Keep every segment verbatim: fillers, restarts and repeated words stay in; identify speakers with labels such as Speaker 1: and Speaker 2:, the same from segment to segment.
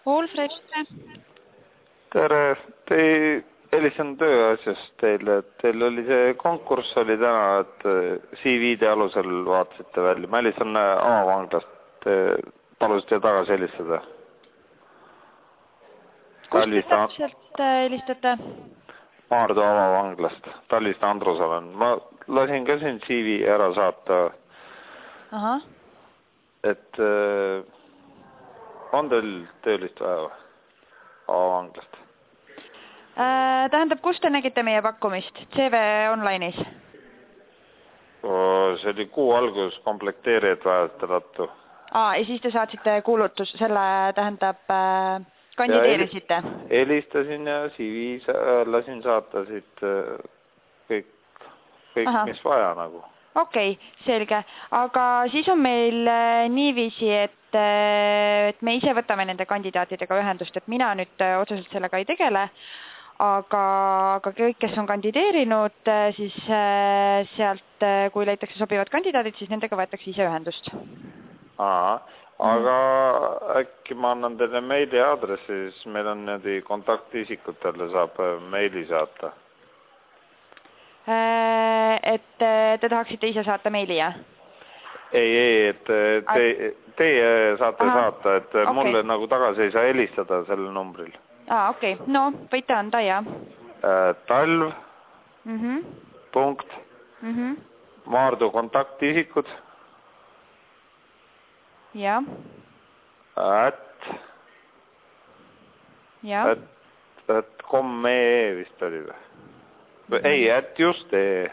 Speaker 1: Olfred.
Speaker 2: Tere, te helistan tööasjast teile, et teil oli see konkurss oli täna, et C V-de alusel vaatasite välja. Ma helistan avavanglast, te palusite tagasi helistada.
Speaker 1: Kust te täpselt helistate?
Speaker 2: Maardu avavanglast, Talvist Andrus olen. Ma lasin ka siin C V ära saata.
Speaker 1: Aha.
Speaker 2: Et on teil töölist vaja avavanglast?
Speaker 1: Äh, tähendab, kus te nägite meie pakkumist? C V Online'is?
Speaker 2: See oli kuu algus komplekteerijad vajate rattu.
Speaker 1: Aa, ja siis te saatsite kuulutus, selle tähendab, äh, kandideerisite?
Speaker 2: Helistasin ja C V lasin saata siit kõik, kõik mis vaja nagu.
Speaker 1: Okei, okay, selge. Aga siis on meil niiviisi, et, et me ise võtame nende kandidaatidega ühendust, et mina nüüd otseselt sellega ei tegele, aga, aga kõik, kes on kandideerinud, siis sealt, kui leitakse sobivad kandidaadid, siis nendega võetakse ise ühendust.
Speaker 2: Aha, aga mm. äkki ma annan teile meili aadressi, siis meil on niimoodi kontaktisikutele saab meili saata.
Speaker 1: Et te tahaksite ise saata meili, jah?
Speaker 2: Ei, ei, et te, teie saate Aha. saata, et okay. mulle nagu tagasi ei saa helistada sellel numbril.
Speaker 1: Aa, okei. Okay. No, võite anda, jah.
Speaker 2: Talv,
Speaker 1: mm -hmm.
Speaker 2: punkt,
Speaker 1: mm -hmm.
Speaker 2: Maardu kontaktisikud,
Speaker 1: ja.
Speaker 2: At,
Speaker 1: ja.
Speaker 2: et, et komme vist oli või? Ei, et just ei.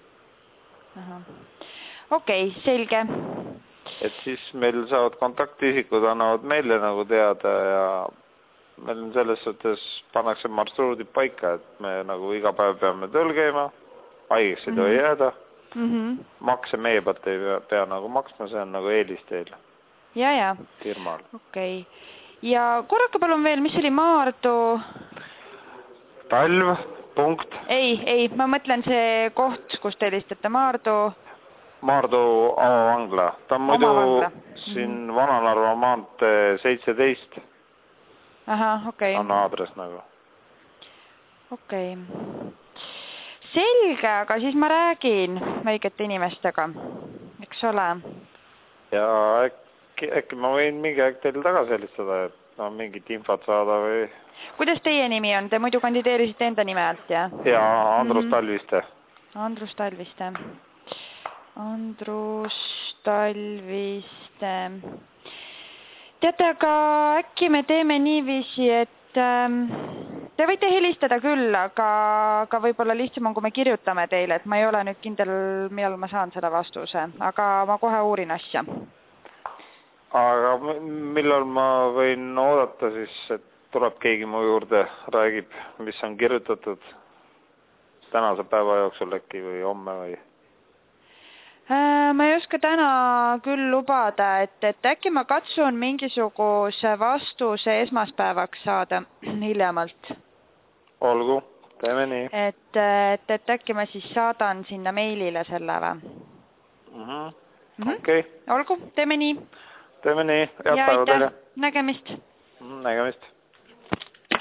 Speaker 1: Okei, okay, selge.
Speaker 2: Et siis meil saavad kontaktisikud, annavad meile nagu teada ja meil on selles suhtes pannakse marsruudid paika, et me nagu iga päev peame tööl käima, haigeks ei tohi mm -hmm. jääda.
Speaker 1: Mm -hmm.
Speaker 2: Makse meie pealt ei pea, pea nagu maksma, see on nagu eelis teile.
Speaker 1: Ja, ja.
Speaker 2: Firmaal.
Speaker 1: Okei. Okay. Ja korrake palun veel, mis oli Maardu?
Speaker 2: Talv. Punkt.
Speaker 1: Ei, ei, ma mõtlen see koht, kus te helistate Maardu.
Speaker 2: Maardu avavangla. Ta on muidu
Speaker 1: vangla.
Speaker 2: siin mm -hmm. Vana-Narva maantee seitseteist.
Speaker 1: Aha, okei. Okay.
Speaker 2: On aadress nagu.
Speaker 1: Okei. Okay. Selge, aga siis ma räägin väikete inimestega. Eks ole?
Speaker 2: Ja äkki, äkki ma võin mingi aeg teile tagasi helistada, et no mingit infot saada või...
Speaker 1: Kuidas teie nimi on? Te muidu kandideerisite enda nime alt, jah?
Speaker 2: Jaa, Andrus
Speaker 1: mm -hmm.
Speaker 2: Talviste.
Speaker 1: Andrus Talviste. Andrus Talviste. Teate, aga äkki me teeme niiviisi, et ähm, te võite helistada küll, aga, aga võib-olla lihtsam on, kui me kirjutame teile, et ma ei ole nüüd kindel, millal ma saan selle vastuse, aga ma kohe uurin asja.
Speaker 2: Aga millal ma võin oodata siis, et tuleb keegi mu juurde, räägib, mis on kirjutatud tänase päeva jooksul äkki või homme või?
Speaker 1: Ma ei oska täna küll lubada, et, et äkki ma katsun mingisuguse vastuse esmaspäevaks saada hiljemalt.
Speaker 2: Olgu, teeme nii.
Speaker 1: Et, et, et äkki ma siis saadan sinna meilile selle või?
Speaker 2: Mm -hmm. Okei. Okay.
Speaker 1: Olgu, teeme nii.
Speaker 2: Teeme nii, head päeva teile.
Speaker 1: Nägemist.
Speaker 2: Nägemist.